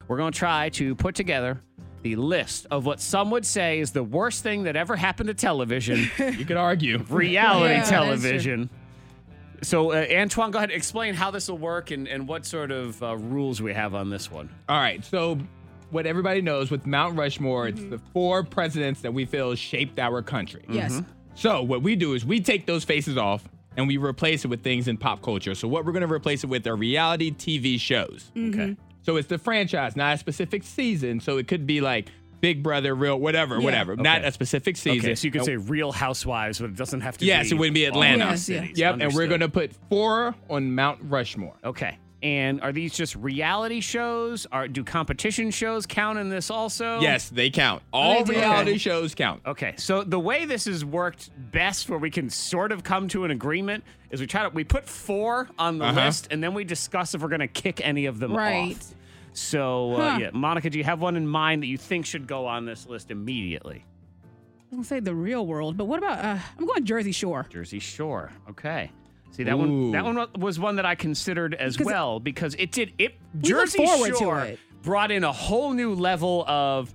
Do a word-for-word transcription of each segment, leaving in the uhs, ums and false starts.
we're going to try to put together the list of what some would say is the worst thing that ever happened to television. You could argue. Reality Yeah, that's true. television. So, uh, Antoine, go ahead and explain how this will work and, and what sort of uh, rules we have on this one. All right, so what everybody knows with Mount Rushmore, Mm-hmm. it's the four presidents that we feel shaped our country. Yes. So what we do is we take those faces off and we replace it with things in pop culture. So what we're going to replace it with are reality T V shows. Mm-hmm. Okay. So it's the franchise, not a specific season. So it could be like Big Brother, Real, whatever, Yeah. whatever. Not Okay. a specific season. Okay, so you could And- say Real Housewives, but it doesn't have to Yes, be. it wouldn't be all Atlanta. the Yes, yeah. cities. Yep, and we're Understood. going to put four on Mount Rushmore. Okay. And are these just reality shows? Are do competition shows count in this also? Yes, they count. All they do. reality Okay. shows count. Okay, so the way this has worked best, where we can sort of come to an agreement, is we try to we put four on the Uh-huh. list, and then we discuss if we're going to kick any of them Right. off. So, uh, Huh. yeah, Monica, do you have one in mind that you think should go on this list immediately? I was gonna say the real world, but what about? Uh, I'm going Jersey Shore. Jersey Shore. Okay. See that one. Ooh. That one was one that I considered as 'Cause well because it did it. We look Jersey forward to Shore it. brought in a whole new level of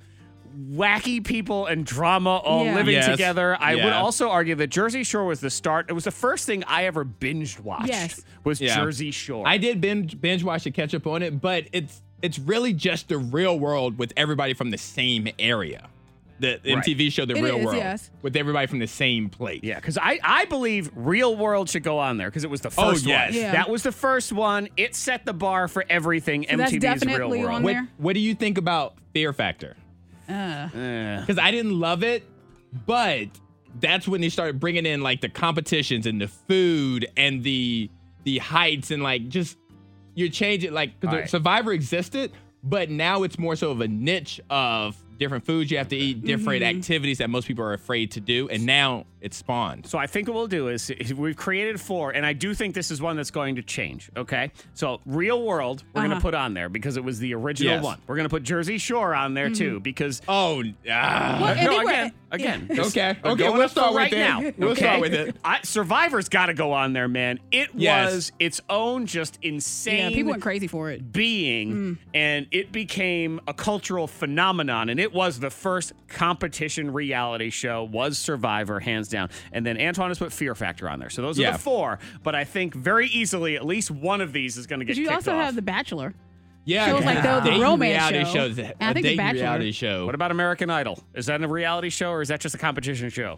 wacky people and drama all Yeah. living Yes. together. I would Yeah. also argue that Jersey Shore was the start. It was the first thing I ever binged watched. Yes. Was Yeah. Jersey Shore. I did binge, binge watch to catch up on it, but it's it's really just the real world with everybody from the same area. The M T V show The It Real is, World yes. with everybody from the same place. Yeah, because I, I believe Real World should go on there because it was the Oh, first yes. one. Yeah. That was the first one. It set the bar for everything. So that's M T V's Real definitely World. on What there? what do you think about Fear Factor? Uh, Eh. Because I didn't love it, but that's when they started bringing in like the competitions and the food and the the heights and like just you change it like because All right. Survivor existed, but now it's more so of a niche of different foods you have to eat, different activities that most people are afraid to do, and now it's spawned. So I think what we'll do is is we've created four, and I do think this is one that's going to change. Okay, so Real World we're gonna Uh-huh. put on there because it was the original Yes. one. We're gonna put Jersey Shore on there too because Oh, ah. Well, and no, they were- again, again. just- Okay, we're okay, going we'll up for start with right it. now. We'll okay? start with it. I, Survivor's got to go on there, man. It Yes. was its own just insane. yeah, people went crazy for it. being and it became a cultural phenomenon, and it was the first competition reality show was Survivor, hands down. And then Antoine has put Fear Factor on there, so those are Yeah. the four, but I think very easily at least one of these is going to get But you kicked also off. have The Bachelor. Yeah, Shows like the- the dating romance reality show. shows. And A I think The dating Bachelor. reality show. What about American Idol? Is that a reality show or is that just a competition show?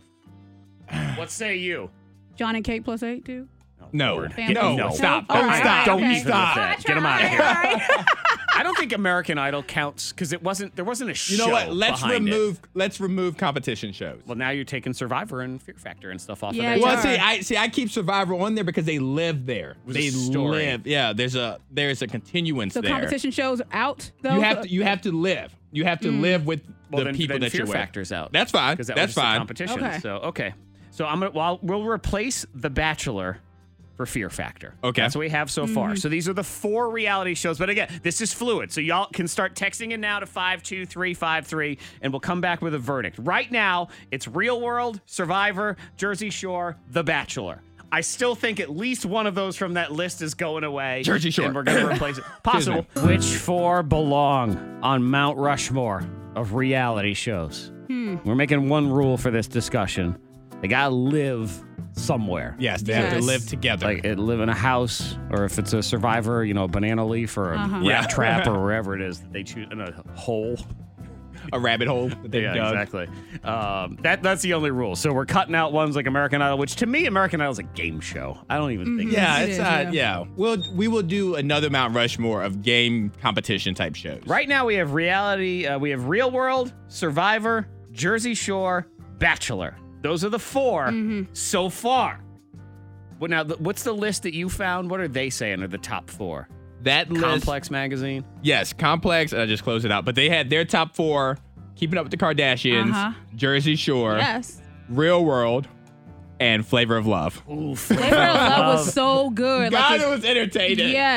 What say you? John and Kate plus eight too. No, Lord. Family. no, No. stop, All don't right, stop, Don't okay. even stop. with that. Get them out of here. I don't think American Idol counts because it wasn't. There wasn't a show. You know what? Let's behind it. remove. Let's remove competition shows. Well, now you're taking Survivor and Fear Factor and stuff off Yeah, of you there. Well, are. see, I see. I keep Survivor on there because they live there. was a They story. live. Yeah, there's a there's a continuance So there. competition shows out though. You have to you have to live. You have to live with Well, the then, people then that Fear you're with. Factor's out. That's fine. Because that That's was just a fine. competition. Okay. So okay. So I'm gonna. Well, we'll replace The Bachelor for Fear Factor. Okay. That's what we have so far. So these are the four reality shows. But again, this is fluid. So y'all can start texting in now to five two three five three, and we'll come back with a verdict. Right now, it's Real World, Survivor, Jersey Shore, The Bachelor. I still think at least one of those from that list is going away. Jersey Shore. And we're going to replace it. Possible. Which four belong on Mount Rushmore of reality shows? We're making one rule for this discussion. They got to live somewhere. Yes, they have to Yes. live together. Like it live in a house, or if it's a Survivor, you know, a banana leaf or a Uh-huh. rat Yeah. trap or wherever it is that they choose in a hole. a rabbit hole that they Yeah, dug. exactly. Um, that that's the only rule. So we're cutting out ones like American Idol, which to me, American Idol is a game show. I don't even think. Yeah, It it's is, not. yeah. Yeah, we'll we will do another Mount Rushmore of game competition type shows. Right now, we have reality. Uh, we have Real World, Survivor, Jersey Shore, Bachelor. Those are the 4 so far. Well, now, th- what's the list that you found? What are they saying are the top four? That list. Complex Magazine. Yes, Complex. I just closed it out, but they had their top four: Keeping Up with the Kardashians, Uh-huh. Jersey Shore, Yes. Real World, and Flavor of Love. Ooh, Flavor of Love was so good. God, Like it was entertaining. yeah.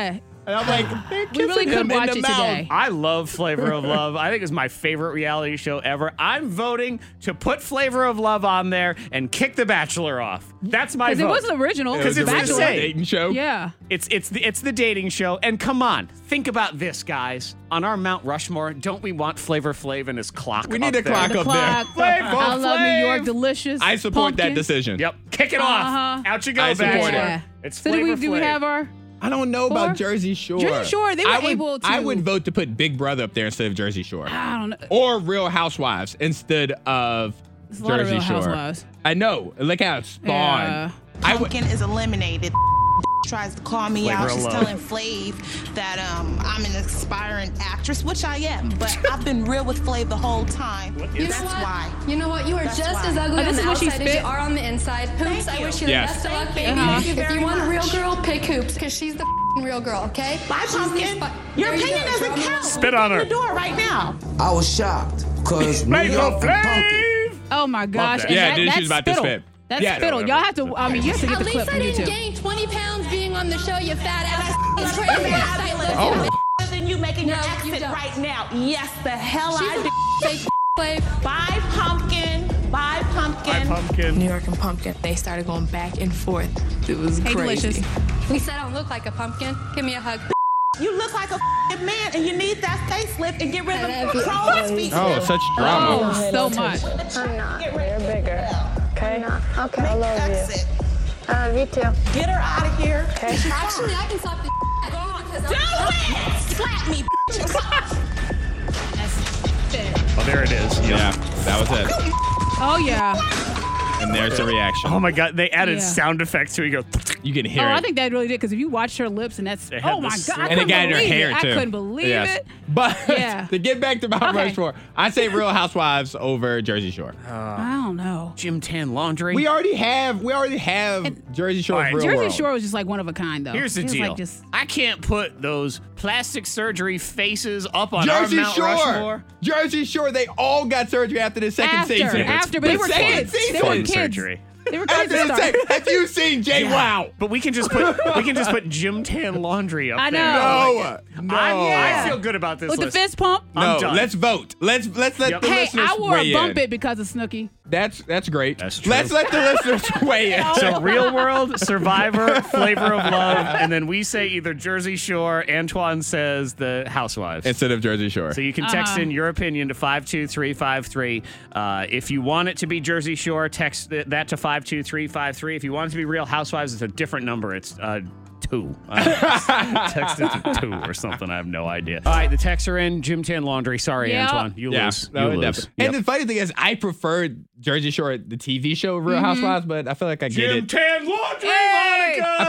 And I'm like, they're We really kissing could him in watch the it mouth. today. I love Flavor of Love. I think it's my favorite reality show ever. I'm voting to put Flavor of Love on there and kick The Bachelor off. That's my Because vote. it wasn't original. It was it's a the original same. dating show. Yeah. It's it's the it's the dating show. And come on, think about this, guys. On our Mount Rushmore, don't we want Flavor Flav and his clock? We need up a there? clock The up clock. there. Flavor I love New Flav. York Delicious. I support that Pumpkin. decision. Yep, kick it Uh-huh. off. Out you go, I support Bachelor. it. Yeah. It's So do we Flavor do we Flav. have our? I don't know about Four? Jersey Shore. Jersey Shore, they were I would, able to- I would vote to put Big Brother up there instead of Jersey Shore. I don't know. Or Real Housewives instead of There's a lot of Jersey Real Shore. Housewives. I know. Look how it spawned. Yeah. I would. Pumpkin is eliminated. Tries to call me Flavor out. of She's love. telling Flav that um, I'm an aspiring actress, which I am. But I've been real with Flav the whole time. What You is That's know what? why. You know what? You are That's just why. as ugly Oh, this on is the what she outside as you spit? are on the inside. Hoops, Thank I you. wish you the Yes. best of luck, Thank baby. you. Thank you If very you want a real much. girl, pick Hoops, because she's the f***ing real girl, okay? Bye, She's the Pumpkin. spi- Your There you opinion go. doesn't Drop count. it. Spit on her. The door right now. I was shocked because New Flavor York and Pumpkin. Flav. Oh my gosh. that. And Yeah, that, dude, that's she's about to spittle. spit. That's Yeah. spittle. Y'all have to. I mean, you have to get At the least clip I from didn't YouTube. gain twenty pounds being on the show, you fat ass. It's That's crazy. fabulous. Oh. Better than you making your No, you exit don't. right now. Yes, the hell I She's do. a fake Flav. Bye, Pumpkin. Bye, Pumpkin. Hi, Pumpkin. New York and Pumpkin, they started going back and forth. It was Hey, crazy. Delicious. At least I don't look like a pumpkin. Give me a hug. You look like a f***ing man, and you need that facelift and get rid of I love the you. crow's feet. Oh, such drama. Oh, so much. I'm not. Get rid You're of bigger. Okay? I'm not. Okay, I Make love you. exit. I love you too. Get her out of here. Okay. Actually, I can slap the out of you because Do I'm it! Slap me. Oh, there it is. Yep. Yeah, that was it. Oh yeah. And there's the reaction. Oh my God, they added Yeah. sound effects to it. You go. You can hear Oh, it. I think that really did because if you watched her lips and that's They had oh my this- god, I and it couldn't got in her believe hair it. too. I couldn't believe Yes. it. But Yeah. to get back to Mount Okay. Rushmore, I say Real Housewives over Jersey Shore. I don't know. Gym Tan Laundry. we already have we already have Jersey Shore All right, Real Jersey World. Shore was just like one of a kind though. Here's the It was deal. Like just, I can't put those plastic surgery faces up on Jersey our Mount Shore. Rushmore. Jersey Shore, they all got surgery after the second after, season. after, but they The were second kids. They season. were Fun kids. surgery. They were kids. After to the start. second, have you seen Jay Wow? But we can just put we can just put Gym Tan Laundry up I there. know. No, no. I, Yeah. I feel good about this With the list. fist pump. I'm No, done. let's vote. Let's let's let Yep. the Hey, listeners I wore weigh a bump in. it because of Snooki. That's that's great. That's true. Let's let the listeners weigh in. So Real World, Survivor, Flavor of Love, and then we say either Jersey Shore. Antoine says the Housewives. Instead of Jersey Shore. So you can text Uh-huh. in your opinion to five two three five three. Uh, if you want it to be Jersey Shore, text th- that to five two three five three. If you want it to be Real Housewives, it's a different number. It's uh, two. Uh, text it to two or something. I have no idea. All right, the texts are in. Gym Tan Laundry. Sorry, Yeah. Antoine. You yeah, lose. no, you lose. definitely. Yep. And the funny thing is, I preferred Jersey Shore, the T V show, Real Housewives, but I feel like I get Gym it. Tan Laundry, Hey! Monica.